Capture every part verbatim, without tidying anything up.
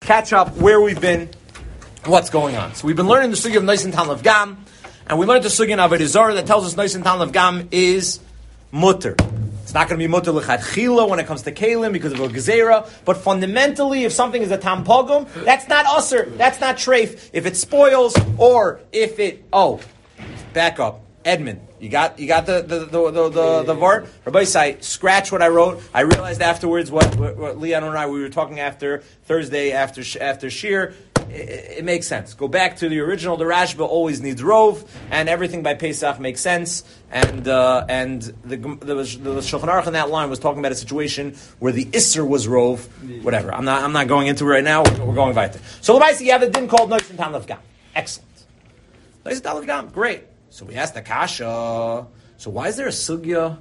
catch up where we've been, what's going on. So we've been learning the sugya of Noisen Tan Lev Gam, and we learned the sugya of Avodah Zarah that tells us Noisen Tan Lev Gam is mutter. It's not going to be mutter l'chadchila when it comes to kalim because of a gezerah, but fundamentally, if something is a tam pogum, that's not usher, that's not treif. If it spoils, or if it, oh, back up, Edmund. You got you got the the the the the, the vart. Rabbi Say, scratch what I wrote. I realized afterwards what, what, what Leon and I we were talking after Thursday after after Shir. It, it makes sense. Go back to the original. The Rashba always needs rov, and everything by Pesach makes sense. And uh, and the the, the Shulchan Aruch in that line was talking about a situation where the Isser was rov. Whatever. I'm not I'm not going into it right now. We're, we're going weiter. So Rabbi Say, you have a din called Noisen Tan Lev Gam. Excellent. Noisen Tan Lev Gam. Great. So we asked the kasha. So why is there a sugya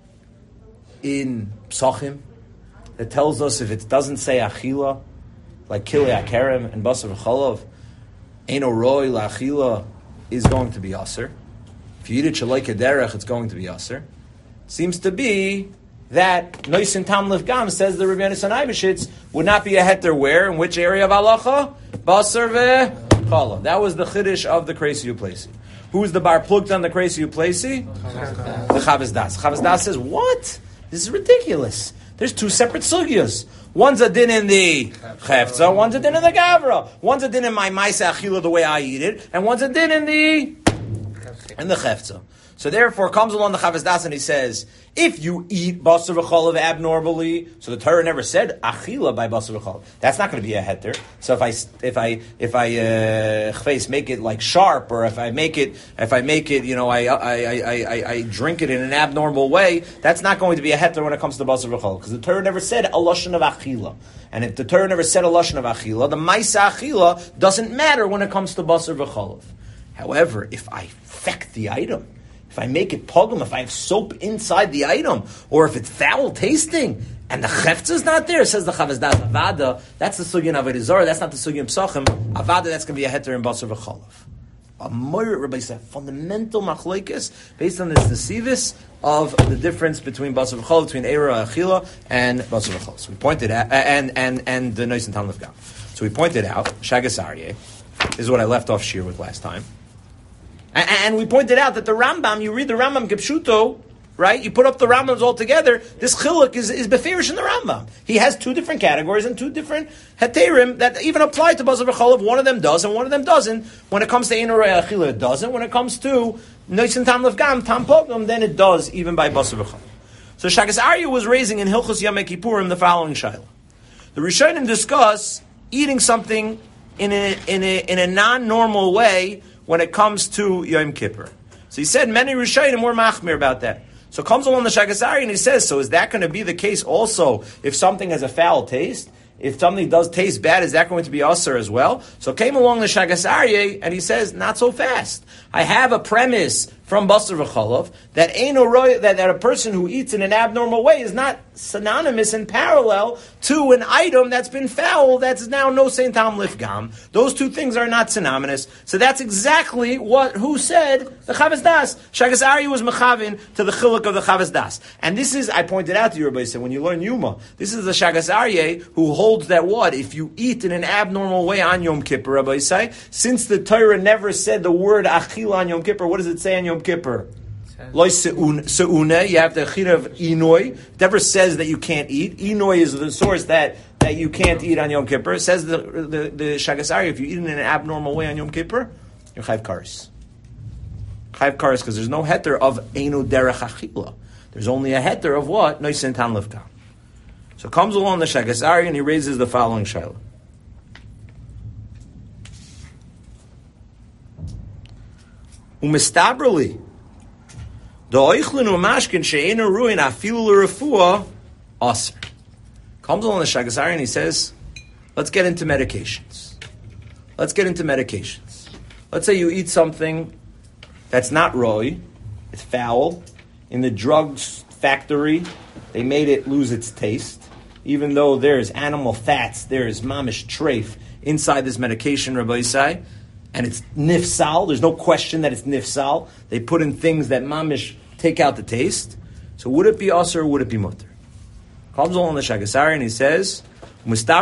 in Psachim that tells us if it doesn't say achila, like kilei akerem and basar v'chalav, eino roi la'achila is going to be aser. If you eat it shaloi kederech, it's going to be aser. Seems to be that Noisen Tan Lev Gam says the Rabbi Yonasan Eibeshitz would not be a heter where, in which area of halacha? Basar v'chalav. That was the chiddush of the Kreisi Uplesi. Who's the bar plugged on the Kreisi Uplesi? The Chavez Das. Chavez Das says, what? This is ridiculous. There's two separate sugyas. One's a din in the chefza, one's a din in the gavra. One's a din in my maisa achila, the way I eat it, and one's a din in the in the chefza. So therefore, comes along the Chavez Das and he says, if you eat basar v'chalav abnormally, so the Torah never said achila by basar v'chalav. That's not going to be a heter. So if I if I if I uh, chfeis make it like sharp, or if I make it if I make it, you know, I I, I I I drink it in an abnormal way, that's not going to be a heter when it comes to basar v'chalav, because the Torah never said a lashon of achila. And if the Torah never said a lashon of achila, the ma'isa achila doesn't matter when it comes to basar v'chalav. However, if I feck the item, if I make it pogum, if I have soap inside the item, or if it's foul tasting, and the chefza is not there, says the Chavez Das Avada, that's the sugya in Avodah Zarah, that's not the sugya in Psachim. Avada, that's going to be a heter in Basar v'chalav. A moira, Rabbi said, fundamental machlokes based on this deceivus of the difference between Basar v'chalav, between Eira Achila and Basar v'chalav. So we pointed out, and and and the Noisen Tan Lev Gam. So we pointed out Shagas Aryeh. This is what I left off shir with last time. And we pointed out that the Rambam, you read the Rambam Kipshuto, right? You put up the Rambams all together. This chiluk is, is beferish in the Rambam. He has two different categories and two different heterim that even apply to Basar v'chalav. One of them does and one of them doesn't. When it comes to Ein Orei Achila, it doesn't. When it comes to Noisen Tan Lev Gam, Tam Pogum, then it does, even by Basar v'chalav. So Shagas Aryeh was raising in Hilchos Yom Kippurim the following shaila. The Rishonim discuss eating something in a, in a, in a non-normal way when it comes to Yom Kippur. So he said many Rishonim were machmir about that. So comes along the Shagas Aryeh and he says, so is that going to be the case also if something has a foul taste? If something does taste bad, is that going to be usher as well? So came along the Shagas Aryeh and he says, not so fast. I have a premise from Basar v'chalav that ain't a that, that a person who eats in an abnormal way is not synonymous and parallel to an item that's been foul that's now no Saint Tam Lev Gam. Those two things are not synonymous. So that's exactly what who said the Chavez Das. Shagas Aryeh was mechavin to the chiluk of the Chavez Das. And this is, I pointed out to you, Rabbi said, when you learn Yuma, this is the Shagas Aryeh who holds that what? If you eat in an abnormal way on Yom Kippur, Rabbi say, since the Torah never said the word achila on Yom Kippur, what does it say on Yom Kippur? Loi se'une, you have the chira of inoi. It never says that you can't eat. Inoi is the source that, that you can't eat on Yom Kippur. It says the the, the Shagas Aryeh, if you eat in an abnormal way on Yom Kippur, you're chayv kares. Chayv kares, because there's no heter of eino derech achila. There's only a heter of what? Noisen Tan Lev Gam. So comes along the Shagas Aryeh and he raises the following shaila. Umistabrali, the oichlin umashkin she'ena ruin afilu l'refua aser. Comes along the Shagas Aryeh and he says, let's get into medications. Let's get into medications. Let's say you eat something that's not roy, it's foul. In the drugs factory, they made it lose its taste. Even though there's animal fats, there's mamish treif inside this medication, Rabbi Yisai. And it's nifsal. There's no question that it's nifsal. They put in things that mamish take out the taste. So would it be usher or would it be mutter? Comes along the Shagas Aryeh and he says, This is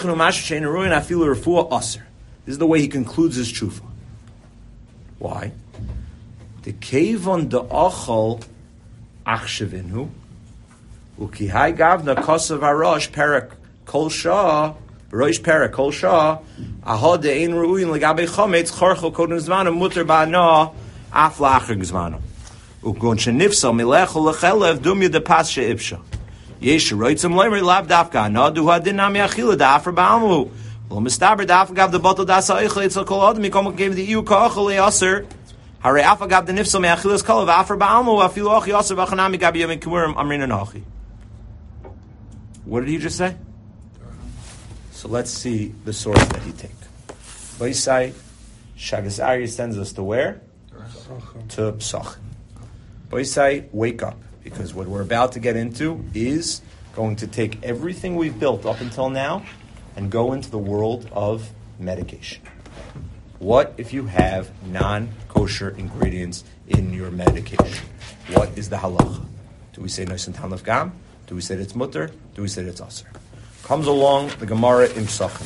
the way he concludes his tshuva. Why? The kevon de ochol achshavinhu ukihai gavna kosav harosh perak kol shah rosh perak kol shah ahod ein ruin legabe chometz chorcho kodem zmanu muter ba'ana af lacher zmanu ugon shenifsal milechol lechelev dumya de pas she'ipsha yesh roitzim leimer lav dafka na du hadin nam yachila dafer ba'amu lo mistaber dafka gav the bottle dasa eichel etzel kol adam mikom gave the iu kachol leaser hare afa gav the nifsal me'achilas kol vafer ba'amu afilu ach yaser v'chanami gabi yom kimurim amrin anachi. What did he just say? So let's see the source that he take. Boisai, Shagasari sends us to where? To Psach. Boisai, wake up. Because what we're about to get into is going to take everything we've built up until now and go into the world of medication. What if you have non-kosher ingredients in your medication? What is the halacha? Do we say Noisen Tan Lev Gam? Do we say that it's mutter? Do we say that it's aser? Comes along the Gemara in Psachim.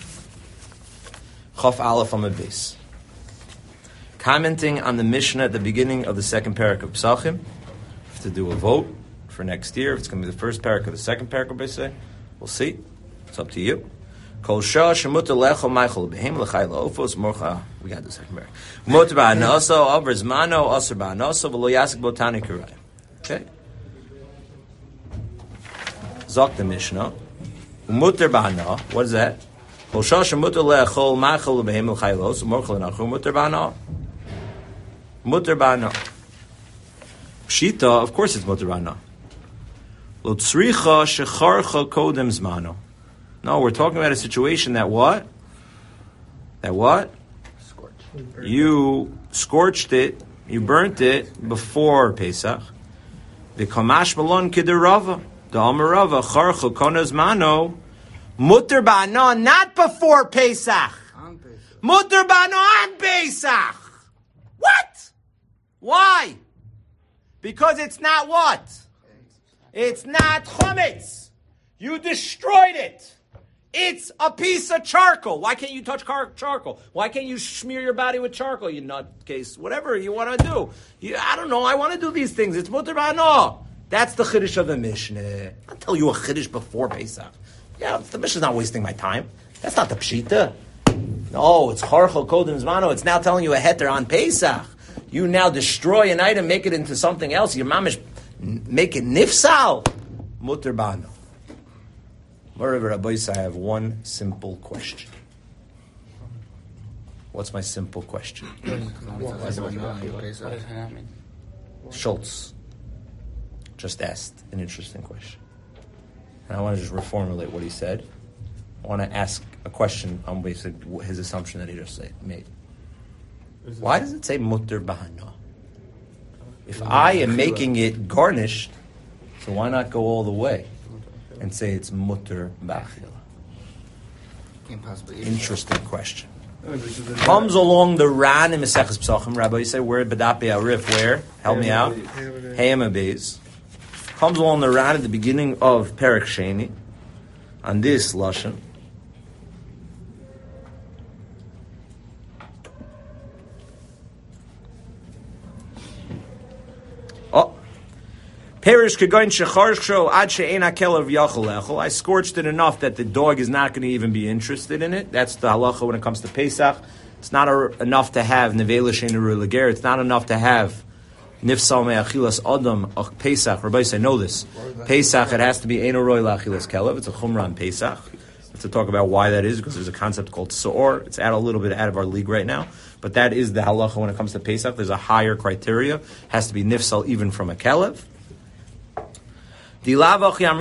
Chaf Aleph on the base. Commenting on the Mishnah at the beginning of the second parak of Psachim. To do a vote for next year. If it's going to be the first parak or the second parak, we say. We'll see. It's up to you. Kol shah shemutter lecho meichel behem lechai laofos morcha. We got the second parak. Mutter ba'anaso over zmano aser ba'anaso v'lo yasik botani karai. Okay. Zok the Mishnah. Mutter ba'ana. What is that? Kol shah shemutter lecho meichel behem lechai laofos morcha lenachu mutter ba'ana. Mutter ba'ana. Shita, of course it's mutter ba'ana. Lo tzricha shecharcha kodem zmano. No, we're talking about a situation that what? That what? Scorched. You scorched it, you burnt it before Pesach. The kamash malon kiderava, the amarava charcha konez mano, mutter ba'ana, not before Pesach. Mutter ba'ana on Pesach. What? Why? Because it's not what? It's not chametz. You destroyed it. It's a piece of charcoal. Why can't you touch car- charcoal? Why can't you smear your body with charcoal, you nutcase? Whatever you want to do. You, I don't know. I want to do these things. It's mutter ba'ana. That's the chiddush of the Mishnah. I'll tell you a chiddush before Pesach. Yeah, the Mishnah's not wasting my time. That's not the pshita. No, it's charchol kodem zmano. It's now telling you a heter on Pesach. You now destroy an item, make it into something else. Your mamish make it nifsal. Mutter ba'ana. Moreover, Rabbi Yisai, I have one simple question. What's my simple question? Schultz just asked an interesting question. And I want to just reformulate what he said. I want to ask a question on basically his assumption that he just said, made. Why does it say mutter ba'ana? If I am making it garnished, so why not go all the way and say it's mutter ba'achila? Interesting question. Comes along the Ran in Maseches Psachim. Rabbi, you say where Badapi Arif? Where? Help me out. Hayam Abayz. Comes along the Ran at the beginning of Perek Sheni on this lashon. Oh, Perish kegoin shecharsho ad she'ena kelev yachol echol. I scorched it enough that the dog is not going to even be interested in it. That's the halacha when it comes to Pesach. It's not a, enough to have nevela she'enu leger. It's not enough to have nifsal me'achilas adam of Pesach. Rabbi say know this. Pesach, it has to be eno roy la'achilas kelev. It's a chumran Pesach. We have to talk about why that is because there's a concept called seor. It's out a little bit out of our league right now. But that is the halacha when it comes to Pesach. There's a higher criteria. It has to be nifsal even from a kelev. That's the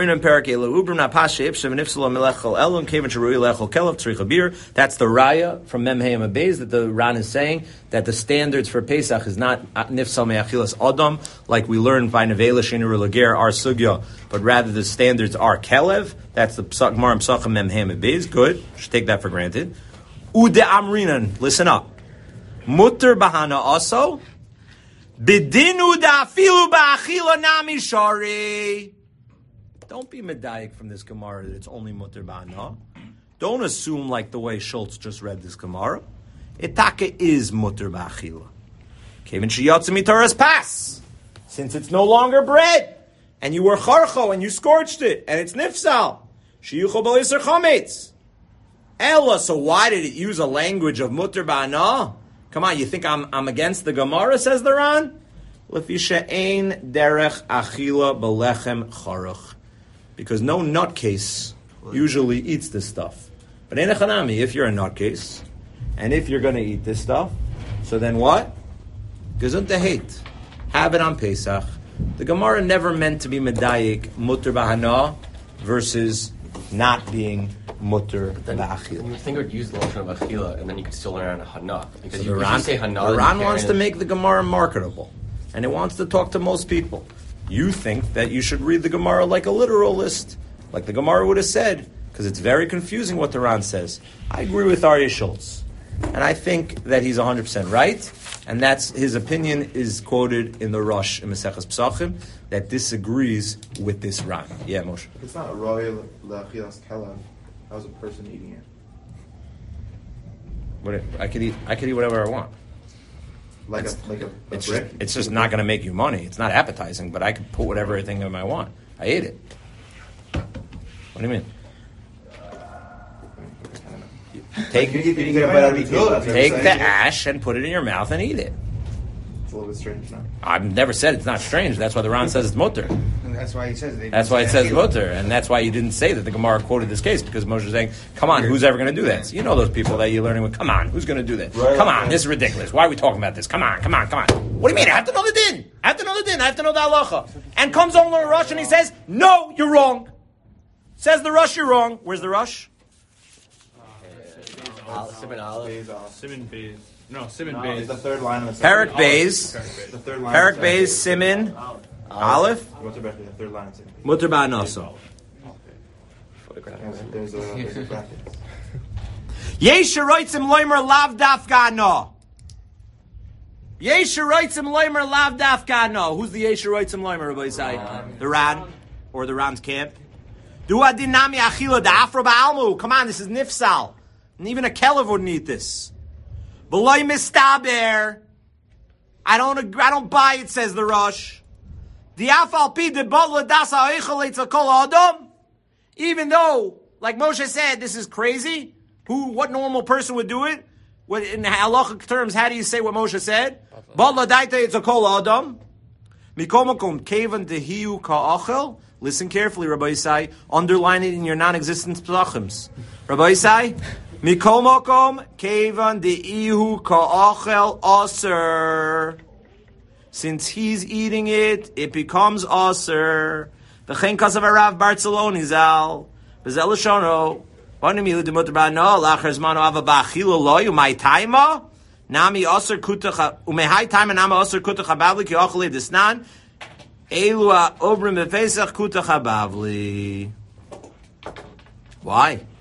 raya from Mem Hayam Abayz that the Ran is saying that the standards for Pesach is not nifsal me'achilas adam like we learned by nevela she'enu leger our sugya, but rather the standards are kelev. That's the Gemara Psachim Mem Hayam Abayz. Good, should take that for granted. Ude amrinan, listen up. Mutter bahana also bidinu da afilu ba'achila nami shari. Don't be medayik from this Gemara that it's only mutter ba'ana. Don't assume like the way Schultz just read this Gemara. Itaka is mutter ba'achila. Kevin sheyatsim mitaras pas. Since it's no longer bread, and you were charcho and you scorched it, and it's nifsal. Sheyuchol b'liser chametz. Ella. So why did it use a language of mutter ba'ana? Come on, you think I'm I'm against the Gemara? Says the Ran. Lefisha ein derech achila belechem charuch. Because no nutcase usually eats this stuff. But in a chanami, if you're a nutcase, and if you're going to eat this stuff, so then what? Gesundheit hate. Have it on Pesach. The Gemara never meant to be medayik mutter b'hana versus not being mutter b'achila. You think it would use the notion of achila, and then you could still learn on hana. Because So you, the if Ran, you say hana, the Ran then wants to and- make the Gemara marketable. And it wants to talk to most people. You think that you should read the Gemara like a literalist, like the Gemara would have said, because it's very confusing what the Ran says. I agree with Aryeh Schultz. And I think that he's one hundred percent right. And that's his opinion is quoted in the Rosh in Maseches Pesachim that disagrees with this Ran. Yeah, Moshe. If it's not a royal lachilas kelav, how's a person eating it? What, I could eat. I could eat whatever I want. Like a like a, a It's brick? just, it's just not going to make you money. It's not appetizing, but I could put whatever thing in I want. I ate it. What do you mean? Take You get, you get a bite out of each other, that's what I'm take the saying. ash and put it in your mouth and eat it. It's a little bit strange now. I've never said it's not strange. That's why the Ran says it's mutter. And that's why he says it. That's why it says mutter, and that's why you didn't say that the Gemara quoted this case because Moshe is saying, "Come on, who's ever going to do that?" So you know those people that you're learning with. Come on, who's going to do that? Right. Come on, this is ridiculous. Why are we talking about this? Come on, come on, come on. What do you mean? I have to know the din. I have to know the din. I have to know the halacha. And comes on the Rush and he says, "No, you're wrong." Says the Rush, you're wrong. Where's the Rush? Simon Aleph. Bays off. Simon Bays. No, Simon No, Bays. it's the third line of the Parak Bays. The third line. Parak Bays, Simon, Aleph, What's the bracket? The third line. Is Mutter ba'anaso. there's a there's a bracket. Yesh roitzim loimer lav dafka no. Yesh roitzim loimer lav dafka no. Who's the Yesh roitzim loimer, Rabbi Yisai? The Ran, or the Ran's camp. Du adinami achila da afro ba'almu. Come on, this is nifsal. And even a kelev wouldn't eat this. V'loy mistaber. I don't agree, I don't buy it, says the Rosh. The afal pi de botla dasa eichel eitz kol adam. Even though, like Moshe said, this is crazy. Who, what normal person would do it? What, in halachic terms, how do you say what Moshe said? Botla daita eitz kol adam. Mikomakom kevan dehiu ka'achel. Listen carefully, Rabbi Yisai. Underline it in your non-existent psachims. Rabbi Yisai. Mikol makom kevan de'ihu ka'achel aser. Since he's eating it, it becomes aser. V'chein kasav harav Barceloni zal. V'zel l'shono. Bani milu demuter ba'no. Lachar zmano ava ba'achilo loy. Umay taima. Nami aser kutach. Umehai taima nami aser kutach habavli ki achli desnan. Elu ha'obrim b'pesach kutach habavli. Why?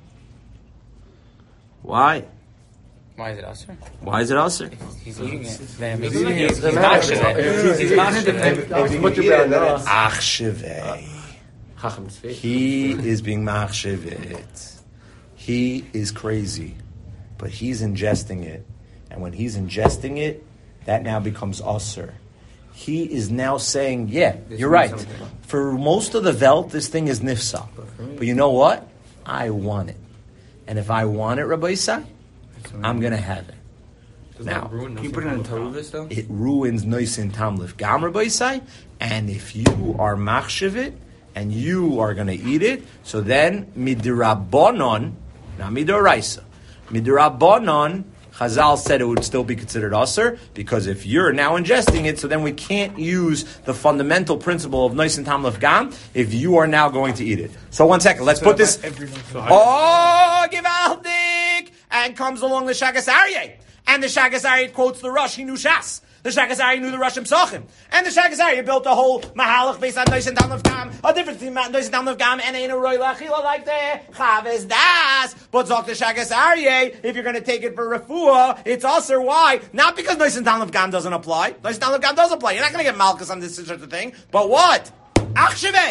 Why? Why is it usher? Why is it usher? He's eating it. Then he's eating it. He's mashing it. He's mashing it. If you eat it, then it's Ach shevei. Chacham Tzvi. He is being machshevet. He is crazy, but he's ingesting it, and when he's ingesting it, that now becomes usher. He is now saying, "Yeah, you're right. For most of the Welt, this thing is nifsa, but you know what? I want it, and if I want it, Rabbi Yisai, I'm gonna have it." Now, Can you put it in Taruvis though? it ruins Noisin Tamlif Gam Rabbi Yisai, and if you are machshevet and you are going to eat it, so then midirabonon, not midoraisa, midirabonon, Chazal said it would still be considered usher because if you're now ingesting it, so then we can't use the fundamental principle of Noisin Tamlif Gam if you are now going to eat it. So one second, let's put this. Oh, Givaldik! And comes along the Shagas Aryeh. And the Shagas Aryeh quotes the Rosh, he knew Shas. The Shagas Aryeh knew the Rosh Psachim. And the Shagas Aryeh built a whole Mahalach based on Noisin Tamlif Gam, a difference between Noisin Tamlif Gam and Ein Roy Lachila like the Chaves Das. But Zok the Shagas Aryeh, if you're going to take it for Refuah, it's also why? Not because Noisin Tamlif Gam doesn't apply. Noisin Tamlif Gam does apply. You're not going to get Malchus on this sort of thing. But what? Ach Shevei.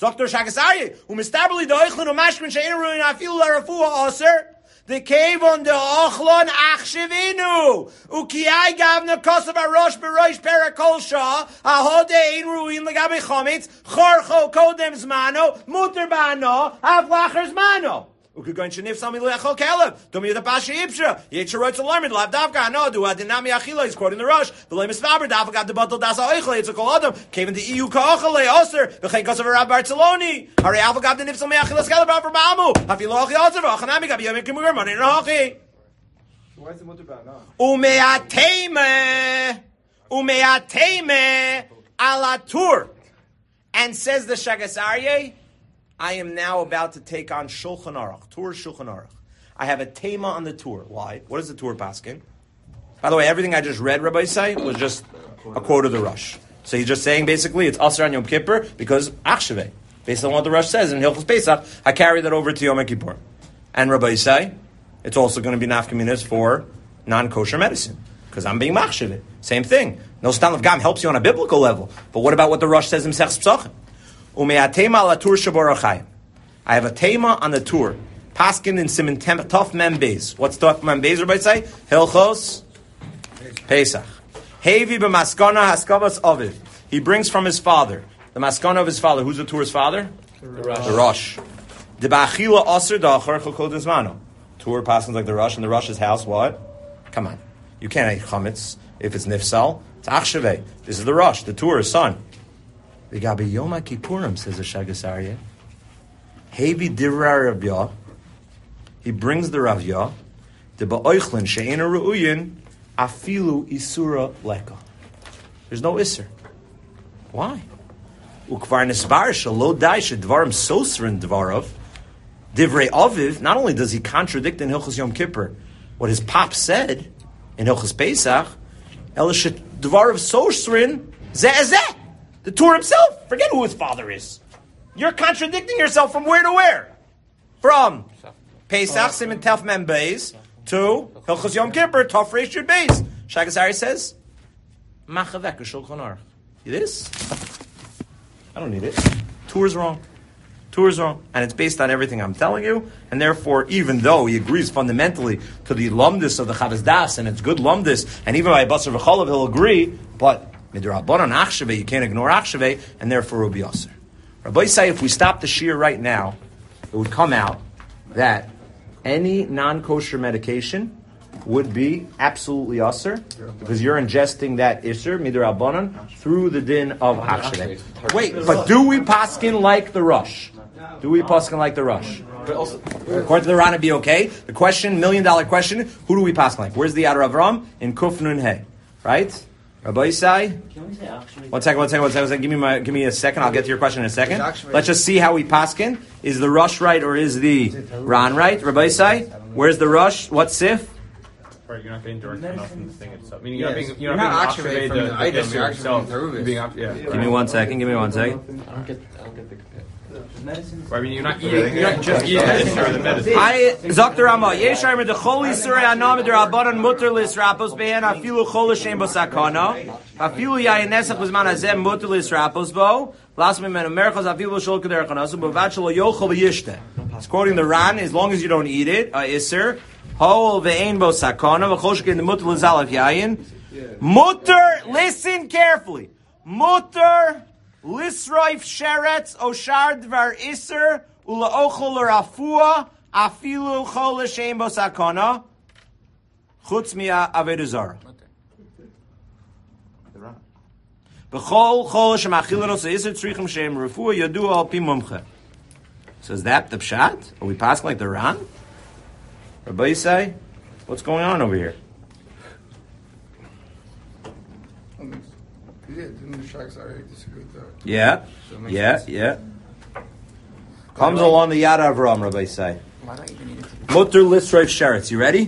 Doctor Shagasari, umistabli the oichlin umashkin she'enu ruin afilu larafuah aser. The cave on the ochlon achshivinu ukiai gavna kosav arosh berosh perakol shah ahode ein ruin legabe chometz chorcho kodem zmano muter bano avlacher zmano. Ukigoin shenif sami leachol kelev domi the pasha ibsha yetcherotz alarmid lav davka no do adinami achila. He's quoting the Rosh v'lei misvaber davka the batal dasa oichle. It's a kol adam came in the E U kaochle oser v'chein kosav Rab Barceloni hari avka the nif sami achilas kelev bar ba'amu hafilo achi ozer v'achanami gabi yomim kimur money nachi. Why is it mutter bad now? Umeateme umeateme alatur, and says the Shagas Aryeh, I am now about to take on Shulchan Aruch, Tur Shulchan Aruch. I have a tema on the Tur. Why? What is the Tur paskin? By the way, everything I just read, Rabbi Yisai, was just a quote of the Rush. So he's just saying basically it's Asr on Yom Kippur because Achsheveh. Based on what the Rush says in Hilchos Pesach, I carry that over to Yom Kippur. And Rabbi Yisai, it's also going to be nafkaminas for non-kosher medicine because I'm being Machsheveh. Same thing. No Stam of Gam helps you on a biblical level. But what about what the Rush says in Mesechus Pesachim? I have a tema on the tour. Paskin in Siman Tov Mem Beis. What's Tov Mem Beis? Everybody say Hilchos Pesach. Hevi b'maskana haskavas aviv. He brings from his father the maskana of his father. Who's the tour's father? The Rosh. The Rosh. The ba'achila aser da'achar chokol desmano. Tour Paskins like the Rosh, and the Rosh's house. What? Come on, you can't eat chametz if it's nifsal. It's achshaveh. This is the Rosh, the tour's son. The Gabi Yom Kippurim, says the Shagas Aryeh. Hevi divrei Rav Yah. He brings the Rav Yah. The ba'oichlin she'ena ru'uyin afilu isura leka. There's no iser. Why? Ukvar nisbar shelo dai shedvarim sosrin dvarav divrei aviv. Not only does he contradict in Hilchos Yom Kippur what his pop said in Hilchos Pesach, el shedvarav sosrin zeh. The Torah himself, forget who his father is. You're contradicting yourself from where to where? From Pesach, Siman Tov Mem Beis, to Hilchos Yom Kippur, Tov Reish Yud Beis. Shagas Aryeh says, Machavek Shulchan Aruch. It is? I don't need it. Torah's wrong. Torah's wrong. And it's based on everything I'm telling you, and therefore, even though he agrees fundamentally to the lumdus of the Chavaz Das, and it's good lumdus, and even by Basar V'cholav he'll agree, but Midrabanan Achsheveh, you can't ignore Achsheveh, and therefore it will be Aser. Rabbi say if we stop the Shir right now, it would come out that any non-kosher medication would be absolutely Aser, because you're ingesting that Isser, Midrabanan, through the din of Achsheveh. Wait, but do we paskin like the Rush? Do we paskin like the Rush? But also, according to the Rana, be okay. The question, million dollar question, who do we paskin like? Where's the Adar Avram? In Kuf Nun Hey, right? Rabbi Yisai? One second, one second, one second, one second. Give me my, give me a second. I'll get to your question in a second. Let's just see how we paskin. Is the Rush right or is the Ran right? Rabbi Yisai? Where's the Rush? What sif? Right, you're not being direct enough in the thing itself. Meaning you're Yes. not being, you're You're not not being actually oxidate from the, the the itis, item you're actually yourself. from the You're being, ox- yeah. Give me one second. Give me one second. I don't get, I don't get the compare. Right, I mean, you're not eating, you're not just eating medicine or the medicine. I Zakter Rama Yeshar med the Choli Surah Anam der Abanan Mutterlis Rapos Behan Afilu Chol Shem Bosakana Afilu Yayin Nesach Bizman Azem Mutterlis Rapos Bo Last me men Americas Afilu Shol Kader Kanasu Bavachlo Yochel Yishte. It's quoting the Ran. As long as you don't eat it, uh, Isser Hol Ve'ein Bosakana V'Choshke in the Mutterlis Alaf Yayin Mutter. Listen carefully. Mutter. Lisroif sheretz oshar dvar iser ula ochol rafua afilu chol l'shem bosakana chutz miya avodah zara. B'chol chol shemachilin osa iser tzrichim shem rafua yadu al pi mumche. So is that the pshat? Are we passing like the Ran? Rabbi say, what's going on over here? Yeah, didn't the Shagas Aryeh disagree with that? Yeah, So it makes yeah, sense. yeah. Comes along the Yad Avram, Rabbi say. Why not even eat it? Mutter Lisroif Sheretz. You ready?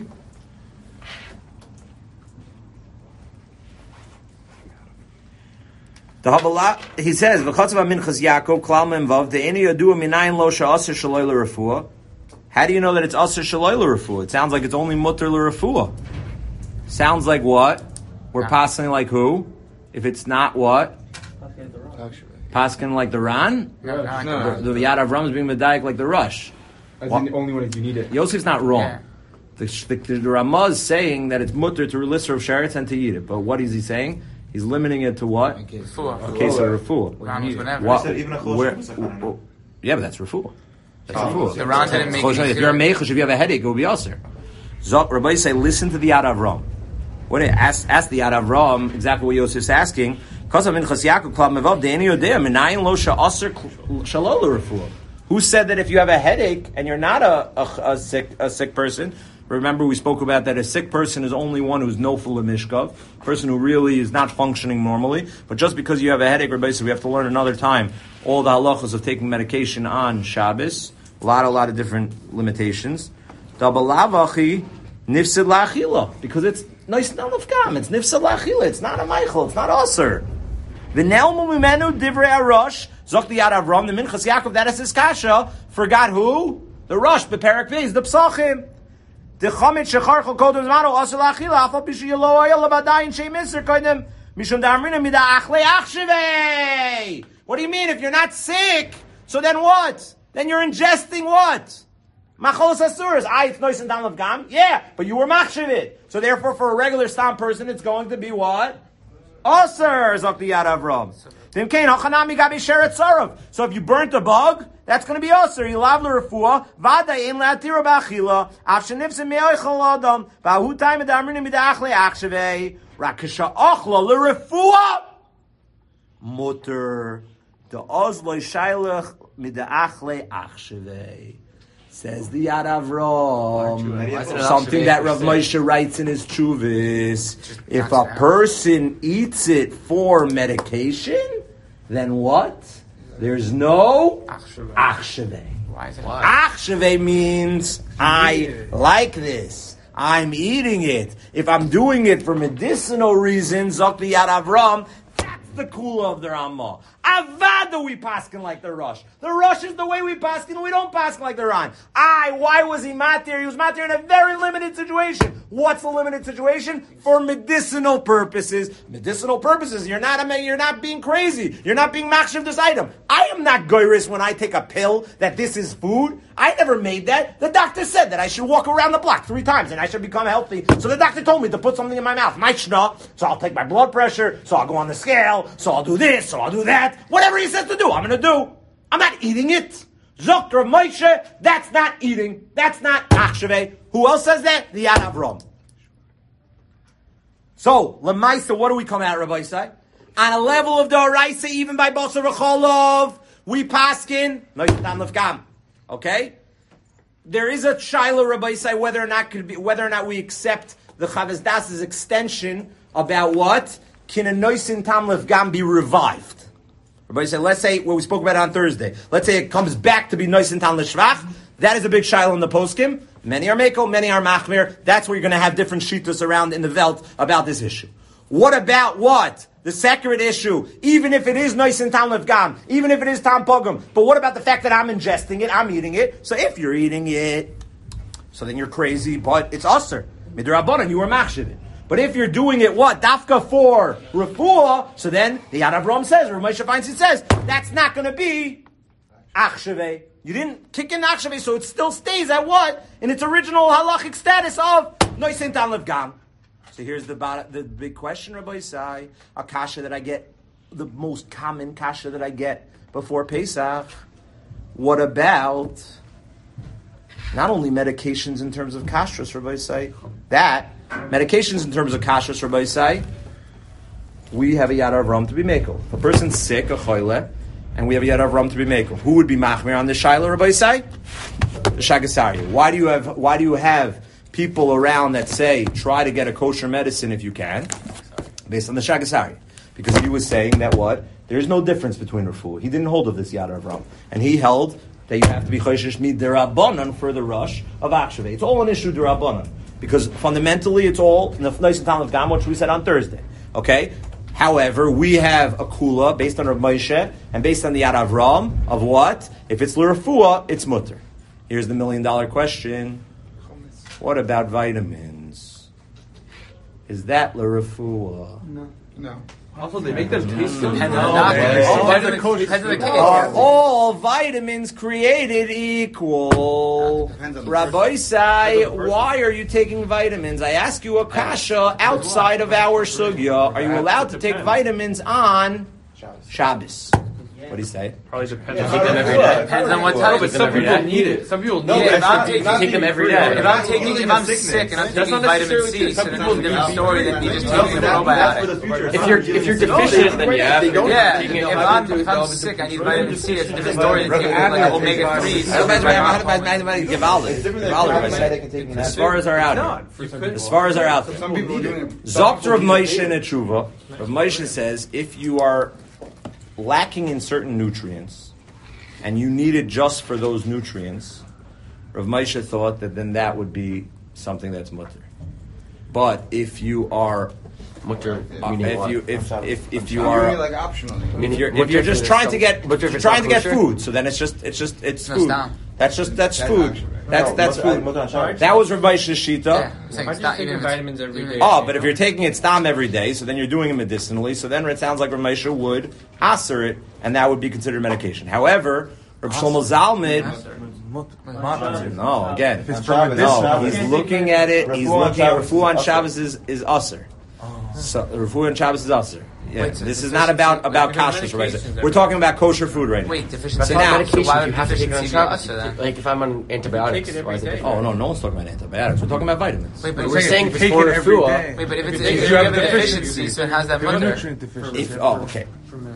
The Habbalah, he says, "V'chatzav minchas Yaakov klal memvav de'eni yadua minayin lo she'aser shaloi l'refuah." How do you know that it's aser shaloi l'refuah? It sounds like it's only mutter l'refuah. Sounds like what? We're passing like who? If it's not what? Actually. Paskin like the Ran? No, not like No. The, the Yad Avram is being medayik like the Rush. As What? in only when you need it. Yosef's not wrong. Yeah. The, the, the Ramah is saying that it's mutter to release of sheretz and to eat it. But what is he saying? He's limiting it to what? Okay, A case of refuah. Ron was whenever. What- He said even a chol where- Shabbos, like, w- yeah, but that's refuah. That's Oh, refuah. The Ron didn't make it If you're a meichush, if you have a headache, it will be aser. Zok, Rabbi say, listen to the Yad Avram. What it ask, ask the Yad Avram exactly what Yosef's asking. Who said that if you have a headache and you're not a, a, a sick a sick person? Remember, we spoke about that a sick person is only one who's no full of mishkav, a person who really is not functioning normally. But just because you have a headache, Rabbi said, we have to learn another time all the halachas of taking medication on Shabbos. A lot, a lot of different limitations. Dabalavachi nifsid lachila, because it's nice nalafgam. It's nifsid lachila. It's not a meichel. It's not aser. V'nelmu mimenu divrei arosh zok the Yad Avram the Minchas Yaakov. That is his kasha. Forgot who? The Rosh beperak v'ez the psachim. The chamit shecharchol kodem zmano aser lachila afal pishu yelo oyel levadayin shei miser kodem mishum da'amrina mida achle achshevei. What do you mean if you're not sick? So then what? Then you're ingesting what? Macholos asuras. Ah, it's nois and down of gam. Yeah, but you were machshav it. So therefore, for a regular stam person, it's going to be what? Aser zok the Yad Avram. So if you burnt a bug, that's going to be aser. You lav l'refuah. Vada ein le'atira ba'achila. Af shenifzim me'oichel adam. V'ahu time edamrin mida'ach le'achshavei. Rakasha achla l'refuah. Mutter. The ozloi shaylech mida'ach le'achshavei. Says the Yad Avram, something that Rav Moshe writes in his Chuvis. If a person eats it for medication, then what? There's no achshavei. Why is it? Achshavei means I like this. I'm eating it. If I'm doing it for medicinal reasons, Zok the Yad Avram, that's the kula of the Ramah. Avada we paskin like the Rush. The Rush is the way we paskin. We don't paskin like the Ran. I. Why was he matir? He was matir in a very limited situation. What's the limited situation? For medicinal purposes. Medicinal purposes. You're not. A, you're not being crazy. You're not being makshiv this item. I am not goyris when I take a pill that this is food. I never made that. The doctor said that I should walk around the block three times and I should become healthy. So the doctor told me to put something in my mouth. My shna. So I'll take my blood pressure. So I'll go on the scale. So I'll do this. So I'll do that. Whatever he says to do, I'm going to do. I'm not eating it. Zok Rav Moshe, that's not eating. That's not achshavei. Who else says that? The Yad Avram. So, Lemaisa, what do we come at, Rabbi Isai? On a level of the Oraisa, even by Basar V'cholov, we paskin, Noitan Lefgam. Okay? There is a Shaila, Rabbi Isai, whether or not could be, whether or not we accept the Chavez Das's extension about what? Can a Noisin Tam Lefgam be revived? Everybody say, let's say, what we spoke about on Thursday, let's say it comes back to be Noisin Tam L'Shvach. That is a big shaila in the poskim. Many are Meko, many are Machmir. That's where you're going to have different shitas around in the Velt about this issue. What about what? The second issue, even if it is Noisin Tam Lefgam, even if it is Tam Pogum, but what about the fact that I'm ingesting it, I'm eating it? So if you're eating it, so then you're crazy, but it's Aser. Midrabanan, you were Machshiv it. But if you're doing it, what? Dafka for refuah, so then the Yad Avram says, or Moshe Feinstein says, that's not going to be achshavei. You didn't kick in achshavei, so it still stays at what? In its original halachic status of noisin tam levgam. So here's the the big question, Rabbi Isai, a kasha that I get, the most common kasha that I get before Pesach. What about not only medications in terms of kashrus, Rabbi Isai, that medications in terms of kashrus, Rabbi Isai, we have a Yad Avram to be meko. If a person's sick, a choyle, and we have a Yad Avram to be meko, who would be machmir on the shaila, Rabbi Isai? The Shagasari. Why do you have? Why do you have people around that say try to get a kosher medicine if you can, based on the Shagasari? Because he was saying that what? There's no difference between refuah. He didn't hold of this Yad Avram, and he held that you have to be choishish mid derabanan for the rush of achshavei. It's all an issue derabanan. Because fundamentally, it's all in the nice time of Gam, which we said on Thursday. Okay? However, we have a kula based on Rav Moshe and based on the Yad Avram of what? If it's l'refuah, it's mutter. Here's the million dollar question. What about vitamins? Is that l'refuah? No. No. Also, they make them taste good. Depends on the doctor. Oh, Depends on the- depends on the case. Are all vitamins created equal? Rabbi Say, why are you taking vitamins? I ask you a kasha outside of our sugya. Are you allowed to take vitamins on Shabbos? What do you say? Probably depends. Take them every day. Depends on what No, type. but some people need it. Some people need Yeah, it. if I'm taking, Take them every day. if I'm taking, if I'm sick and I'm That's taking not vitamin necessarily C, some so then people it's a different need story than me just taking a probiotic. If you're if you're deficient, then yeah. If you're Yeah, taking if it, I'm if I'm sick, I need vitamin C. It's a different story than taking like omega threes. As far as our outfit, as far as our outfit, Zokt Rav Moshe in a tshuva, Rav Moshe says if you are lacking in certain nutrients, and you need it just for those nutrients, Rav Moshe thought that then that would be something that's mutter. But if you are, mutter, uh, meaning if what? you if if if you You're are, like optional. if you're, if Mutter you're just for trying some- to get mutter for trying to get kosher? food, so then it's just it's just it's No, food. stop. That's just that's That's food. actually- That's that's food. That was Rav Moshe's shita. Yeah, I'm saying Why it's do you not take even your if it's- vitamins every even day? if- Oh, but if you're taking it stam every day, so then you're doing it medicinally, so then it sounds like Rav Moshe would aser it, and that would be considered medication. However, Rav Shlomo Zalman, no, again, no, he's looking at it, he's looking at Refu on Shabbos is, is aser. So, Refu on Shabbos is aser. Yeah, Wait, so this is deficiency- not about, about Like, kashrus, medications right? every We're talking about kosher food right now. Wait, That's deficiency not now. So medication. why You would have to take it on deficiency be Shabbos. us then? Like if I'm on antibiotics, Take it every why is it day. different? Oh, no, no one's talking about antibiotics. We're talking about vitamins. Wait, but We're we're saying if it's take for it every refuah, day. Wait, but if it's If if you you have have a deficiency, deficiency, so it has that mutter. Nutrient deficiency. If, oh, okay.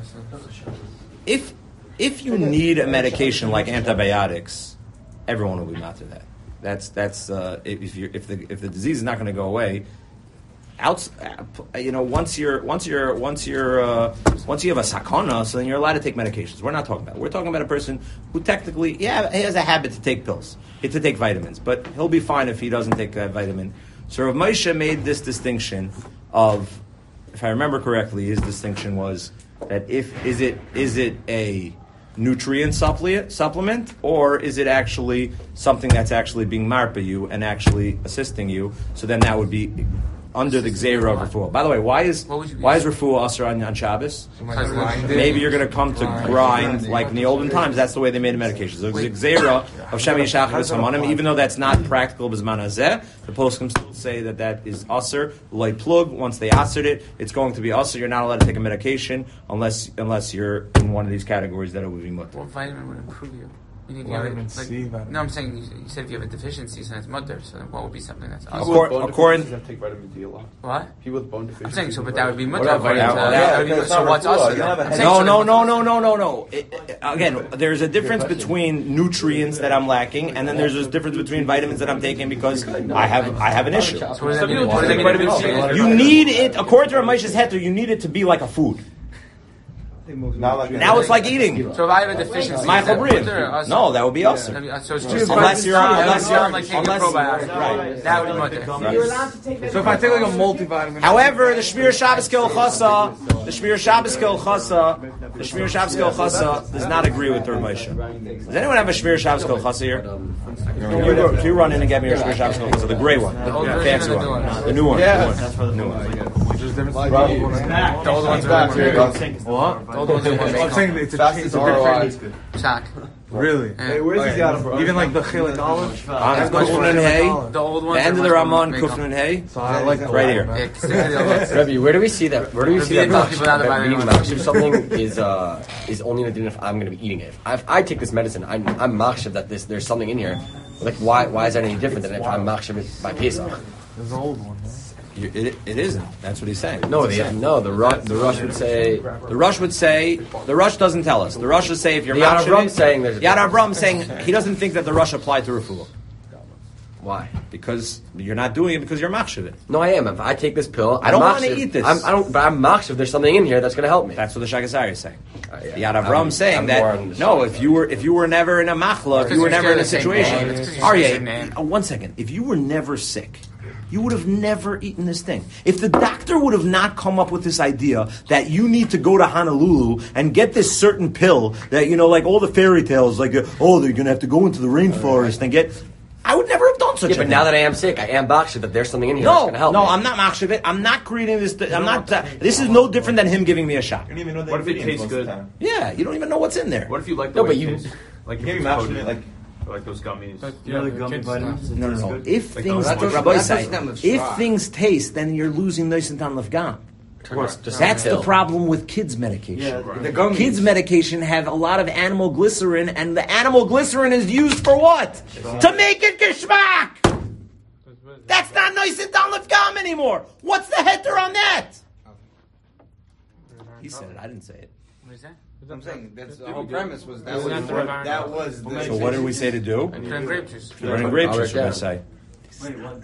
If, if you need a medication like antibiotics, everyone will be not to that. That's that's uh, if you if the if the disease is not going to go away, out uh, you know once you're once you're once you're uh, once you have a sakana, so then you're allowed to take medications. We're not talking about. We're talking about a person who technically, yeah, he has a habit to take pills, to take vitamins, but he'll be fine if he doesn't take a vitamin. So Rav Moshe made this distinction of, if I remember correctly, his distinction was that if is it is it a nutrient supplement, supplement, or is it actually something that's actually being marpa you and actually assisting you? So then that would be under the gzeira of refuah. By the way, why is What would you why is refuah usher on, on Shabbos? Because Maybe you're going to come to grind like in the olden times. That's the way they made the medications. The gzeira of Shemi Yishachar Hamanim, even though that's not practical b'zman hazeh, the poskim still say that that is usher like plug. Once they ushered it, it's going to be usher. You're not allowed to take a medication unless unless you're in one of these categories that it would be mutter. what vitamin would improve you? You need to have Vitamin it, like, C, vitamin no, I'm saying you, you said if you have a deficiency, so it's mutter. So then what would be something that's us? Accor- according- take vitamin D a lot. What? People with bone I'm deficiency. saying so, but that would be What mutter. about according to- vitamin- that would be- that's So not what's refuah. us? You don't have a I'm head- saying No, so no, then- no, no, no, no, no. It, it- again, there's a difference between nutrients that I'm lacking, and then there's a difference between vitamins that I'm taking because I have I have an issue. So what does that mean? What does that mean? Vitamin C. You need it, according to Ramesh's Heter, you need it to be like a food. Not like Now it's like eating. So if I have a deficiency, My is that chabrin. mutter or us? No, that would be us. That'd be us. So it's just Unless you're on, unless you're I'm like taking a unless, probiotic. right. That would be mutter. So if I take like a multivitamin. However, the Shmir Shabbos Kel Chasa, the Shmir Shabbos Kel Chasa, the Shmir Shabbos Kel Chasa does not agree with the Ramesha. Does anyone have a Shmir Shabbos Kel Chasa here? Can you, go, can you run in and get me your Shmir Shabbos Kel Chasa, the gray one, the old version fancy or the one, new one? the new one, Yeah. the new one. There's a difference The old ones are more makeup. What? The old ones are more I'm makeup. saying it's a Fastest change. R O I. Shock. Really? Yeah. Where's this guy from? Even like the chilik olive. On That's much more Kufnin Hay, olive. The old the ones end are of the much more Ramon, makeup. Kufnin Hay, So I like the right olive, here. man. Yeah, stick to the old ones. Rebbe, where do we see that? Where do we see Yeah, that tell machshav, people that that about being it. machshav something is uh is only the din if I'm going to be eating it. If I take this medicine, I'm I'm machshav that this there's something in here. Like why why is that any different than if I'm machshav it by Pesach? There's an old one. Man. You- It, it isn't. That's what he's saying. No, the no the rush the rush would say The Rush would say, the Rush doesn't tell us. The Rush would say if you're The Yad machshav Avram it- saying there's a Yad difference. Avram saying he doesn't think that the Rush applied to refuah why. because you're not doing it because you're machshav it. No, I am. If I take this pill, I don't I'm wanna machshav- eat this. I'm, I don't. But I'm machshav. There's something in here that's going to help me. That's what the Shagasari is saying. Uh, The yeah. Yad Avram I'm- saying I'm that more on the no, side. if you were if you were never in a machla, if you were Because never you're in a the same situation, name. It's 'cause you're the same Aryeh, name. uh, one second. If you were never sick, you would have never eaten this thing. If the doctor would have not come up with this idea that you need to go to Honolulu and get this certain pill that, you know, like all the fairy tales, like, uh, oh, they're going to have to go into the rainforest and get... I would never have done such Yeah, a but thing. now that I am sick, I am baksha that there's something in here that's No, going to help no, me. I'm not machshavit. I'm not creating this. I'm not. Uh, this is no different than him giving me a shot. You don't even know the What if it ingredients tastes most of good? the time. Yeah, you don't even know what's in there. What if you like the No, way but it you- tastes? Like You can't be it's mashing coated. it like. Or like those gummies. Yeah, the the gummy kids vitamins? stuff. No, no, no. good. If Like things, those- That's Rabbi what- say, that's what them if try. things taste, then you're losing nisan tan lefgam. Just That's the pill. problem with kids medication. Yeah, the gummies. Kids medication have a lot of animal glycerin, and the animal glycerin is used for what? To make it geschmack. That's not nisan tan lefgam anymore. What's the heter on that? He said it. I didn't say it. What is that? I'm saying that's the whole premise was that Isn't was that the what- Rav that Aaron? was the. So what did we say to do? And then grape juice. Burning grape I'll juice, write what I down. say. Wait, what?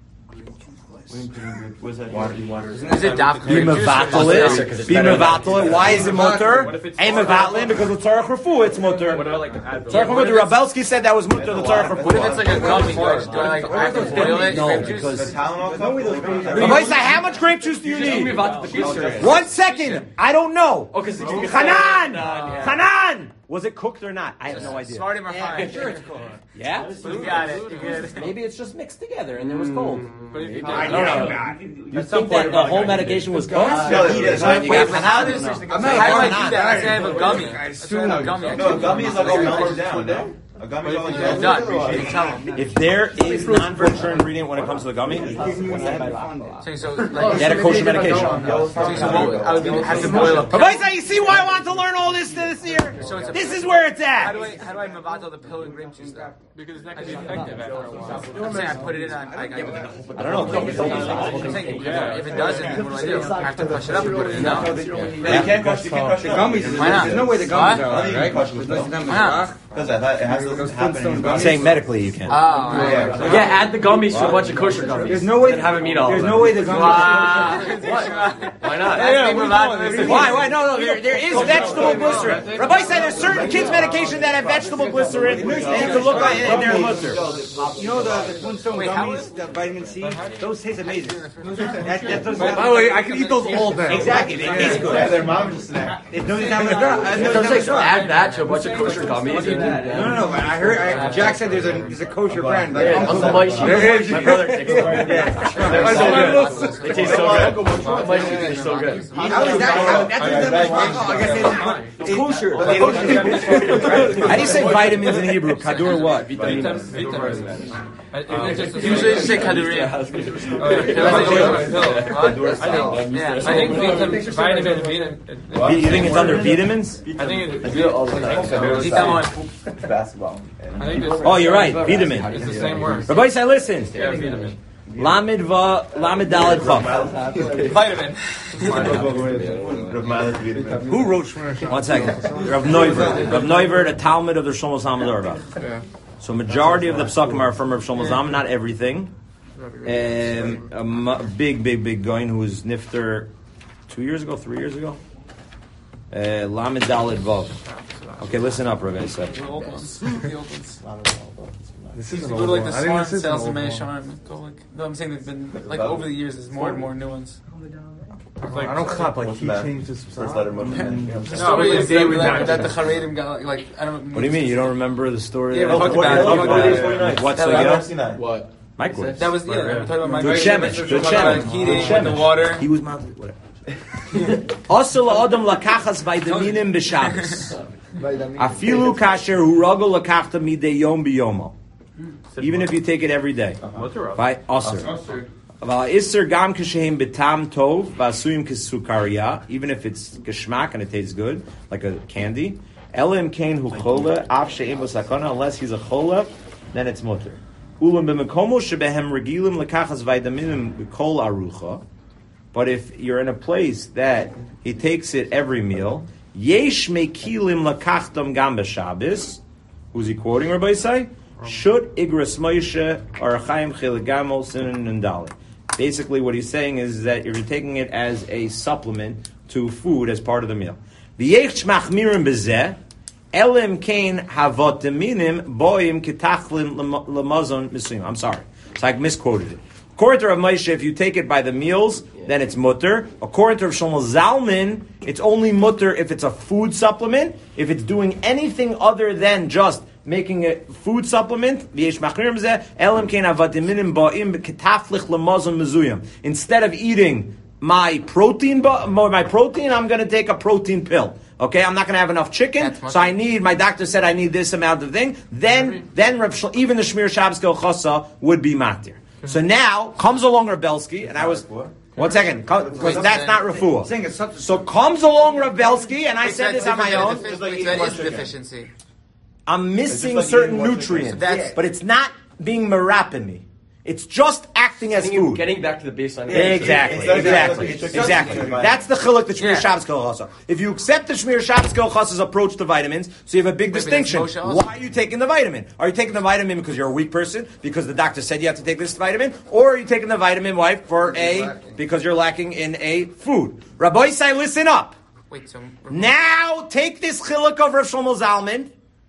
What's that? Water. Is it daf Be grape juice? mevatel Yes, it. because Be it's better. mevatel it. Why is it mutter? What if it's- Ain't mevatel because the tzarech refu. It's mutter. What about like the Advil? Tzarech refu. Rabelski said that was mutter. The tzarech What if refu. it's like a gummy? Do I, do I like I have to boil it? No, grape juice? because- The Tylenol cup? Rabbi say, how much grape juice do you need? One second. I don't know. Oh, because Hanan! Hanan! Was it cooked or not? I have no idea. Smart in my mind. Yeah? You got it. You got it. Maybe it's just mixed together and it was cold. But if you I did- don't know. You think that the whole medication was cooked? No, he does. You got How Hanan? does this? I'm How not do I going do on. that? I say I have a gummy. I assume a gummy. I No, a can't- gummy is like all melted down, no? A gummy is all like I'm done. You tell them. If there is non-kosher ingredient when it comes to the gummy, So, so like, get a kosher medication. so, so what, I would have to boil a pill. Rabbi say, you see why I want to learn all this this year? So it's a- This is where it's How do at. I how do I mevatel the pill and grape juice though? Because it's not going to be effective after a while. I'm saying I put it in. I, I, I, I don't know. I'm saying if it doesn't, then what do I do? I have to push it up and put it in. No? You can't crush, you can't crush the Gummies. Why not? There's no way the What? gummies are allowed, right? With nice and Why not? Because I thought it has to happen in I'm saying medically you can. Oh, yeah. Yeah, add the gummies to a bunch of kosher gummies. There's no way. And have him eat all There's of no them. way the gummies. Wow. Why not? Why? Why? No, no. There, there is vegetable glycerin. Rabbi said there's certain kids' medication that have vegetable glycerin, and you can look at it and they're mutter. You know the, the Flintstone Wait, how gummies, the vitamin C. Those taste amazing. That, that doesn't By the way, I can eat those all day. Exactly. They taste good. Yeah, their mom's a snack. It doesn't have a drop. uh, no, So it's it's not like, a drop. add that to a bunch of kosher gummies. And, No, no, no. But I heard I, Jack said there's a there's a kosher brand. Like yeah, Uncle Uncle Mike's. There is. My brother takes them. Yeah. They taste so good. Uncle Mike's taste so good. How is that? How, that doesn't have alcohol. I guess it's kosher. How do you say vitamins in Hebrew? Kadur what? Vitamins. Vitamins. Usually just say kadurim. Yeah. I think vitamin, vitamin, vitamin. You think it's under vitamins? I think it, Vitamon. Basketball. I think it's, Oh, you're right. Vitamin. it's the same word. Rabbi say, listen. Yeah, vitamin. Lamed va, lamed daled chav. Vitamin. Who wrote Shmir? One second. Rav Neuver. Rav Neuver, the Talmud of the Shlomo Zalman Auerbach. Yeah. So majority of the psukim are from Rav Shlomo Zalman, not everything. Um, a mu- big, big, big goin who was nifter two years ago, three years ago. Uh, Lamed Daled Vav. Okay, listen up, Rabbi said. The old ones. The old ones. This You is an go old to like one. the I think Swan this is an sales old and May one. Sharm. Go like no, I'm saying there's been like over the years there's more and more new ones. I don't clap like he that? changed his First letter Moshe. The story is that, we, like, that the Haredim got like, like I don't. What do you mean? You don't remember the story? Yeah, that- we talked about it. Oh, We talked about like What's That the was- I've deal? never seen that. What? Mike was. That was yeah. We talked about my Good Shemesh. Good Shemesh. heating Good with the Shemesh. water. He was mounted. Whatever. Also, la'adam lakachas vitaminim b'Shabbos. Afilu kasher hu ragol lakachta midei yom biyomo. Even if you take it every day. By aser. Val iser gam kasheim betam tov v'asuyim kesukariya. Even if it's geschmack and it tastes good, like a candy. Elim kain hu chola af she'im b'sakana. Unless he's a chola, then it's mutter. Ulam b'mekomo shebehem regilim lakachas vitaminim b'kol arucha. But if you're in a place that he takes it every meal, yesh mekilim lakachtam gam b'Shabbos. Who's he quoting, Rabbi Say? Should igras Moshe or Chaim Chiligamo Sinan and Dalit. Basically, what he's saying is that you're taking it as a supplement to food as part of the meal. V'yech machmirim bezeh elim kain havotaminim boim kitachlim lemazon misuyim. I'm sorry, so I misquoted it. According to Rav Moshe, if you take it by the meals, then it's mutter. According to Rav Shlomo Zalman, it's only mutter if it's a food supplement. If it's doing anything other than just making a food supplement, instead of eating my protein, my protein, I'm going to take a protein pill. Okay, I'm not going to have enough chicken, so I need. My doctor said I need this amount of thing. Then, then Reb Shlomo, even the Shmir Shabbos Kelchasa would be matir. So now comes along Reb Belsky, and I was. One second, because that's not refuah. So comes along Reb Belsky, and I said this on my own. That is deficiency. I'm missing certain nutrients, but it's not being merapin me. It's just acting as food. Getting back to the baseline. Exactly, exactly, exactly. That's the chiluk, the Shmir Shabbos Kelchasa. If you accept the Shmir Shabbos Kelchasa's approach to vitamins, so you have a big distinction. Why are you taking the vitamin? Are you taking the vitamin because you're a weak person, because the doctor said you have to take this vitamin, or are you taking the vitamin, wife, for a because you're lacking in a food? Rabbi say, listen up. Wait, so now take this chiluk of Rav Shlomo Zalman.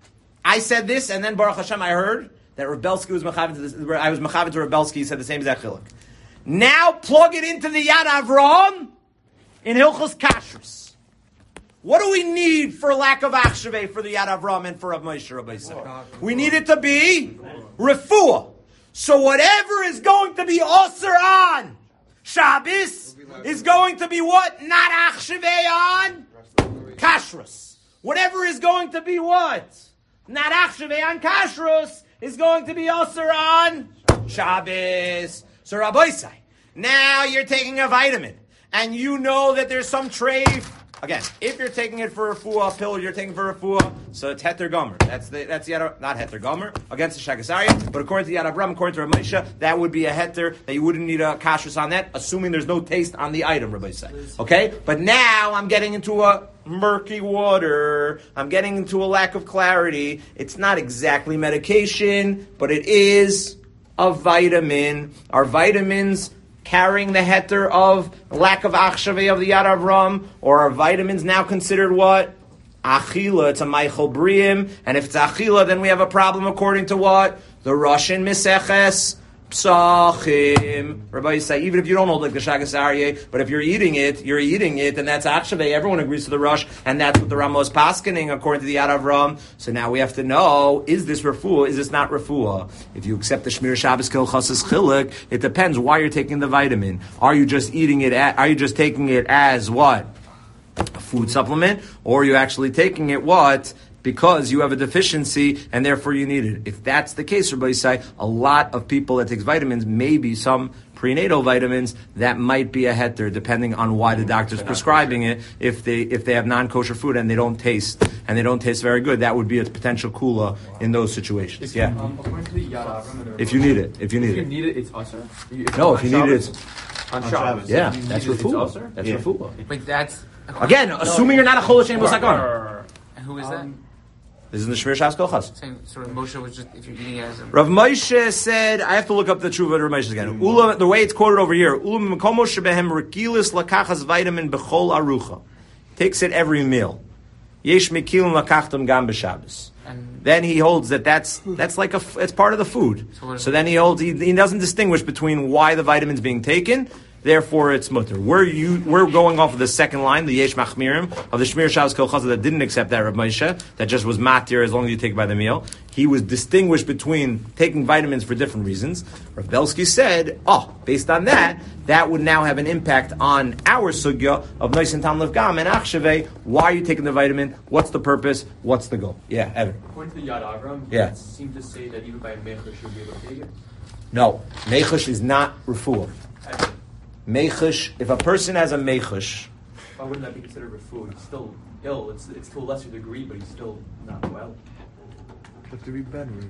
I said this, and then Baruch Hashem, I heard that Reb Belsky was mechavet to this. I was mechavet to Reb Belsky. He said the same exact chiluk. Now plug it into the Yad Avraham in Hilchos Kashrus. What do we need for lack of achshavei for the Yad Avraham and for Rav Moshe Rabbi Yisrael? We need it to be refuah. So whatever is going to be osir on Shabbos is going to be what? Not achshavei on Kashrus. Whatever is going to be what? Not achshavei on Kashrus is going to be osir on Shabbos. So Rabbi say, now you're taking a vitamin, and you know that there's some trait. Again, if you're taking it for a refuah pill, you're taking for a refuah, so it's heter gomer. That's the that's the Yad, not heter gomer against the Shagasari, but according to the Yad Avraham, according to Rav Moshe, that would be a heter that you wouldn't need a kashrus on that, assuming there's no taste on the item. Rabbi say, okay, but now I'm getting into a murky water. I'm getting into a lack of clarity. It's not exactly medication, but it is a vitamin. Are vitamins carrying the heter of lack of achshavei of the Yad Avraham, or are vitamins now considered what? Achila. It's a Meichel Briim, and if it's Achila, then we have a problem according to what? The Russian Miseches Psachim. Rabbi say, even if you don't hold like the Shagas Aryeh, but if you're eating it, you're eating it, and that's Achshavei. Everyone agrees to the Rush, and that's what the Rama is paskening according to the Yad Avraham. So now we have to know, is this refuah, is this not refuah? If you accept the Shmir Shabbos Kelchasas Chiluk, it depends why you're taking the vitamin. Are you just eating it, at, are you just taking it as what? A food supplement? Or are you actually taking it what? Because you have a deficiency and therefore you need it. If that's the case, Rabbi say, a lot of people that take vitamins, maybe some prenatal vitamins, that might be a heter, depending on why the doctor's prescribing it. If they if they have non-kosher food and they don't taste and they don't taste very good, that would be a potential kula in those situations. Yeah. Um, according to the Yad Avraham, if you need it, if you need if you it. need it, it's usher. No, if you need it, it's on Shabbos. yeah, If you that's need it, it's refuah. usher? That's Yeah. refuah. Wait, that's Again, assuming you're not a chol Hashem b'sakon. who is that? This is in the Shmir Shabbos Kelchas. Saying so Moshe was just if you're eating it as a Rav Moshe said, I have to look up the truth of Rav Moshe again. Ula, the way it's quoted over here, Ula mekomo shebehem rekilis lakachas vitamin bechol arucha. Takes it every meal. Yesh mekilim lakachtam gam b'Shabbos. Then he holds that that's that's like a it's part of the food. So, so then he holds he, he doesn't distinguish between why the vitamin's being taken. Therefore, it's mutter. We're you, we're going off of the second line, the Yesh Machmirim of the Shmir Shabbos Kelchasa that didn't accept that Rav Moshe, that just was matir as long as you take it by the meal. He was distinguished between taking vitamins for different reasons. Rav Belsky said, oh, based on that, that would now have an impact on our sugya of Noisin Tam Lev Gam and Achshavei. Why are you taking the vitamin? What's the purpose? What's the goal? Yeah, Evan. According to the Yad Avraham, Yeah. it seems to say that even by a mechush you'll be able to take it. No, mechush is not refuah. Mechush, if a person has a mechush, Why wouldn't that be considered refuah? He's still ill. It's it's to a lesser degree, but he's still not well. You have to be bedridden.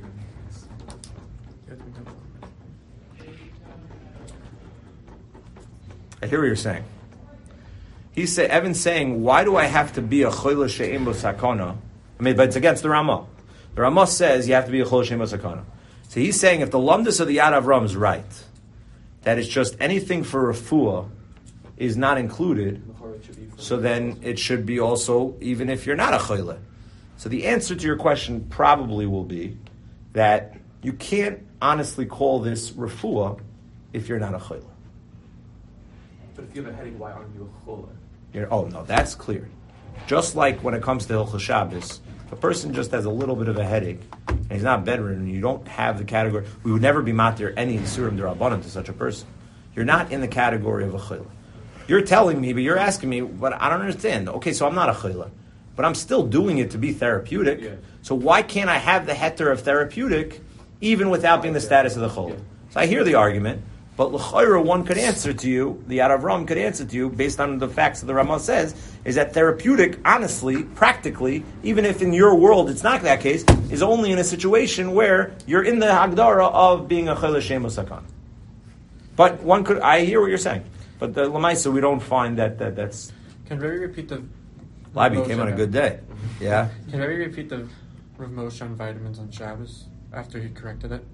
I hear what you're saying. He said, Evan's saying, why do I have to be a choyle she'em bo sakana? I mean, but it's against the Ramah. The Ramah says you have to be a choyle she'em bo sakana. So he's saying if the lumdus of the Yad Avraham is right, that it's just anything for refuah is not included, so then it should be also even if you're not a choyle. So the answer to your question probably will be that you can't honestly call this refuah if you're not a choyle. But if you have a headache, why aren't you a chola? You're, oh no, that's clear. Just like when it comes to Hilchos Shabbos, If a person just has a little bit of a headache and he's not bedridden, you don't have the category. We would never be matir any surim derabanan to such a person. You're not in the category of a chayla. You're telling me, but you're asking me, but I don't understand. Okay, so I'm not a chayla, but I'm still doing it to be therapeutic. Yeah. So why can't I have the heter of therapeutic even without being the status of the chayla? Yeah. So I hear the argument. But l'chayra, one could answer to you, the Yad Avram could answer to you, based on the facts that the Ramah says, is that therapeutic, honestly, practically, even if in your world it's not that case, is only in a situation where you're in the Hagdara of being a Chayla Shem Sakan. But one could, I hear what you're saying, but the Lamaisa, we don't find that, that that's... Can Rebbe repeat the... Labi came on a good day. Yeah? Can Rebbe repeat the Rav Moshe on vitamins on Shabbos after he corrected it?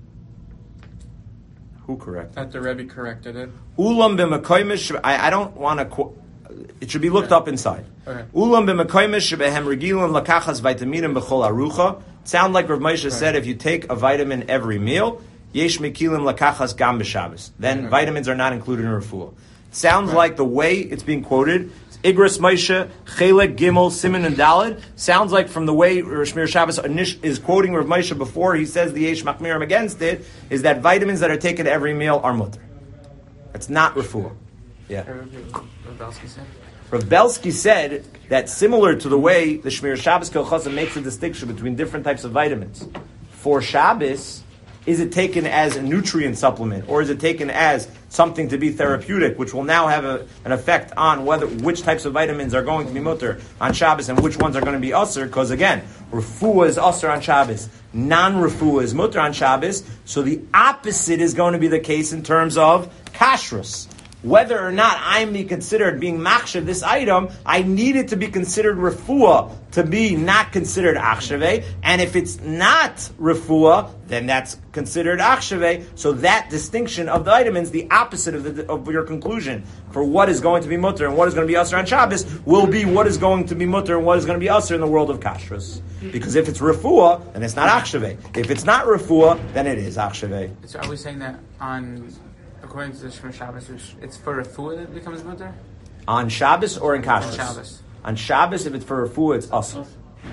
Who corrected? That the Rebbe corrected it. Ulam b'makoymish. I, I don't want to. Qu- it should be looked okay. up inside. Okay. Ulam b'makoymish shebehem regilim lakachas vitaminim b'chol arucha. Sound like Rav Moshe right. said, if you take a vitamin every meal, yesh mekilim lakachas gam b'Shabbos. Then okay. vitamins are not included in refuah. Sounds right. like the way it's being quoted. Igros Moshe, Chelek, Gimel, Siman, and Daled. Sounds like from the way Shmir Shabbos is quoting Rav Moshe before he says the Yesh Machmirim against it, is that vitamins that are taken every meal are mutter. It's not refuah. Yeah. Rav Belsky said? Rav Belsky said that similar to the way the Shmir Shabbos Kilchasa makes a distinction between different types of vitamins. For Shabbos, is it taken as a nutrient supplement, or is it taken as something to be therapeutic, which will now have a, an effect on whether which types of vitamins are going to be mutter on Shabbos and which ones are going to be usr? Because again, refuah is usr on Shabbos, non-refuah is mutter on Shabbos. So the opposite is going to be the case in terms of kashrus. Whether or not I'm be considered being machshav this item, I need it to be considered refuah to be not considered achshaveh. And if it's not refuah, then that's considered achshaveh. So that distinction of the vitamins, the opposite of, the, of your conclusion for what is going to be mutter and what is going to be usher on Shabbos, will be what is going to be mutter and what is going to be usher in the world of kashrus. Because if it's refuah, then it's not achshaveh. If it's not refuah, then it is achshaveh. So are we saying that on... According to the Shmir Shabbos, it's for refuah that becomes mutter? On Shabbos or in kashrus? On Shabbos. On Shabbos, if it's for refuah, it's asr.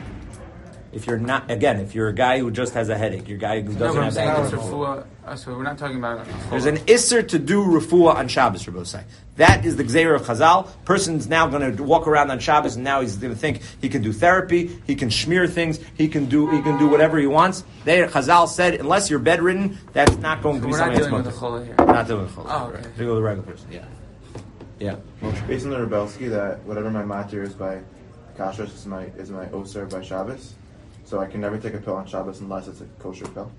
If you're not, again, if you're a guy who just has a headache, you're a guy who doesn't no, but I'm have saying a it's headache. refuah, uh, so we're not talking about refuah. There's an isser to do refuah on Shabbos, Rabbi say. That is the gzeira of Chazal. Person's now going to walk around on Shabbos and now he's going to think he can do therapy, he can smear things, he can do he can do whatever he wants. They, Chazal said, unless you're bedridden, that's not going so to be we're something not dealing that's with the cholah here. We're not dealing with the cholah. Oh, okay. Right. They go to the regular person. Yeah. Yeah. Based on the Rebelsky, that whatever my matir is by kashrus is my is my osir by Shabbos. So I can never take a pill on Shabbos unless it's a kosher pill.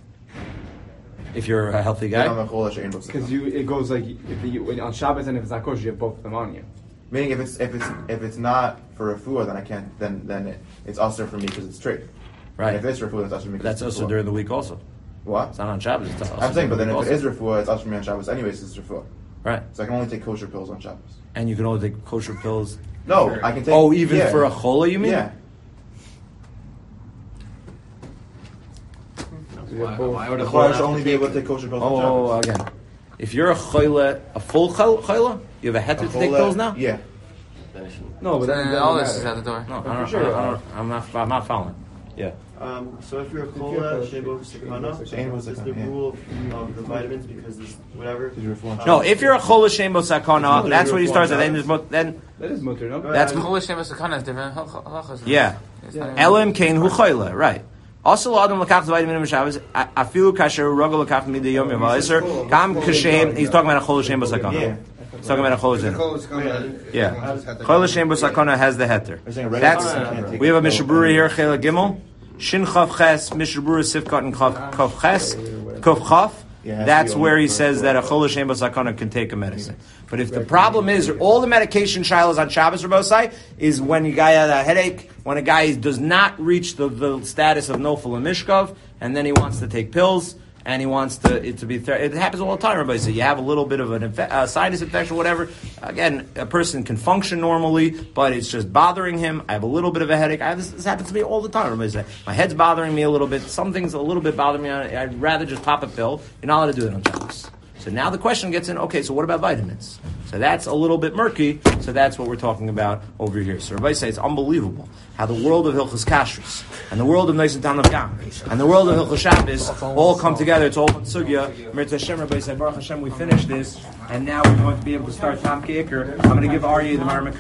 If you're a healthy guy, because you it goes like if you when, on Shabbos and if it's not kosher, you have both of them on you. Meaning, if it's if it's if it's not for refuah, then I can't. Then then it, it's also for me because it's straight. Right. And if it's refuah, it's also for me. That's also refuah. during the week also. What? It's not on Shabbos. It's also I'm saying, but then if also. it is refuah, it's also for me on Shabbos. Anyways, it's refuah. Right. So I can only take kosher pills on Shabbos. And you can only take kosher pills. No, sure. I can take. Oh, even yeah. for a chola, you mean? Yeah. Why, why would a Why should only be able to take kosher pills on Oh, Shabbos? again. If you're a chola, a full chola, you have a heter to take pills now? Yeah. No, but then then all this is out the door. No, I don't, sure. I don't, I'm not. I'm not following. Yeah. Um, so if you're a cola, shebo, sakana, what's the rule of the vitamins because this whatever? No, if you're a chola shembo sakana, that's what he starts at. Then there's mo- then that is mutter, no? That's chola shembo sakana is different halachas. Yeah. Elam kain hu chola, right. Also, Adam lakach the vitamin Shabbos. Afilu kasher rogel lakach midday yom yavaiser. Gam kashem. He's talking about a chola shembo sakana. He's talking about a chola shembo. Yeah. Chola shembo sakana has the heter. That's we have a mishaburi here. Chela gimel. Shin Chav Ches, Mishabura Sifkat and Chav Ches, Kuf Chav. That's where he says that a Chol Hashem Basakana can take a medicine. But if the problem is all the medication shilas on Shabbos Rabosai is when a guy has a headache, when a guy does not reach the, the status of Nofel and Mishkov, and then he wants to take pills, and he wants to it to be. Ther- it happens all the time. Everybody says you have a little bit of an infe- uh, sinus infection, whatever. Again, a person can function normally, but it's just bothering him. I have a little bit of a headache. I have this, this happens to me all the time. Everybody says my head's bothering me a little bit. Some things a little bit bother me. I'd rather just pop a pill. You're not allowed to do that on Shabbos. So now the question gets in. Okay, so what about vitamins? So that's a little bit murky. So that's what we're talking about over here. So Rabbi say it's unbelievable how the world of Hilchos Kashrus and the world of Nisan Tan of Gam and the world of Hilchos Shabbos all come together. It's all one sugya. Mirza Hashem, Rabbi say, Baruch Hashem, we finished this, and now we're going to be able to start Tam Ke'ikr. I'm going to give Aryeh the Maramah